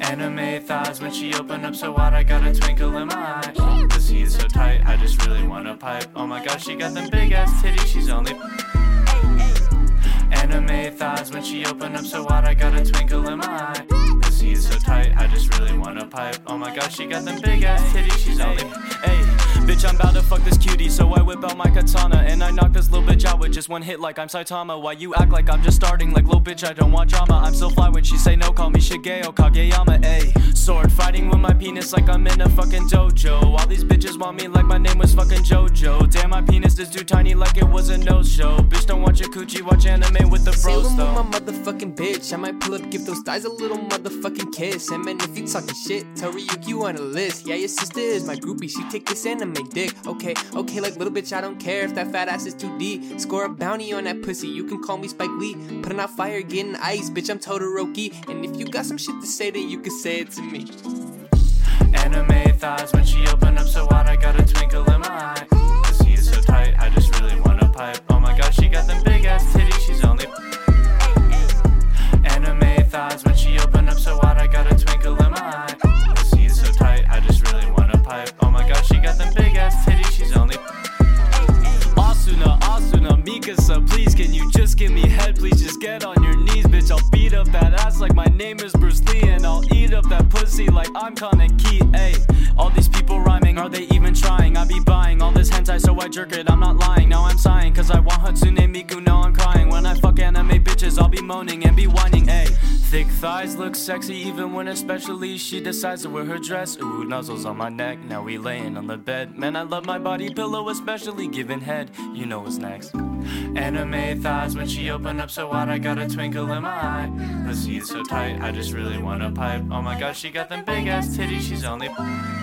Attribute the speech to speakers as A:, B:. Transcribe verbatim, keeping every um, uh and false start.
A: Anime thighs when she open up so wide, I got a twinkle in my eye. Pussy is so tight, I just really wanna pipe. Oh my gosh, she got them big ass titties, she's only. Anime thighs when she open up so wide, I got a twinkle in my eye. Pussy is so tight, I just really wanna pipe. Oh my gosh, she got them big ass titties, she's only.
B: Hey, bitch, I'm bout to fuck this cutie, so I whip out my katana and I knock this little bitch out with just one hit like I'm Saitama. Why you act like I'm just starting? Like little bitch, I don't want drama. I'm so fly when she say no, call me Shigeo Kageyama. Ayy, sword fighting with my penis like I'm in a fucking dojo. All these bitches want me like my name was fucking JoJo. Damn, my penis is too tiny like it was a no-show. Bitch, don't watch your coochie, watch anime with the bros though.
C: I'm my motherfucking bitch. I might pull up, give those thighs a little motherfucking kiss. And man, if you talking shit, tell Ryuki on a list. Yeah, your sister is my groupie, she take this anime dick. Okay, okay, like little bitch, I don't care if that fat ass is too deep. Score a bounty on that pussy, you can call me Spike Lee. Putting out fire, getting ice, bitch, I'm Todoroki. And if you got some shit to say, then you can say it to me.
A: Anime thighs when she open up so wide, I got a twinkle in my eye. Pussy is so tight, I just really wanna pipe. Oh my gosh, she got them big ass titties, she's only. Anime thighs when she open up so wide, I got a twinkle in my eye. Pussy is so tight, I just really wanna pipe. Oh my gosh, she got them big ass titties, she's only.
B: Asuna, Asuna, Mikasa, please can you just give me head? Please just get on your knees, bitch. I'll beat up that ass like my name is Bruce Lee, and I'll eat up that pussy like I'm Kaneki. Ayy, all these people rhyming, are they even trying? I be buying all this hentai so I jerk it, I'm not lying. Now I'm sighing cause I want Hatsune Miku, now I'm crying. When I fuck anime bitches, I'll be moaning and be whining. Ayy, thick thighs look sexy even when especially she decides to wear her dress. Ooh, nuzzles on my neck, now we laying on the bed. Man, I love my body pillow, especially giving head. You know what's next.
A: Anime thighs when she open up so wide, I got a twinkle in my eye. Pussy is so tight, I just really wanna pipe. Oh my gosh, she got them big ass titties, she's only.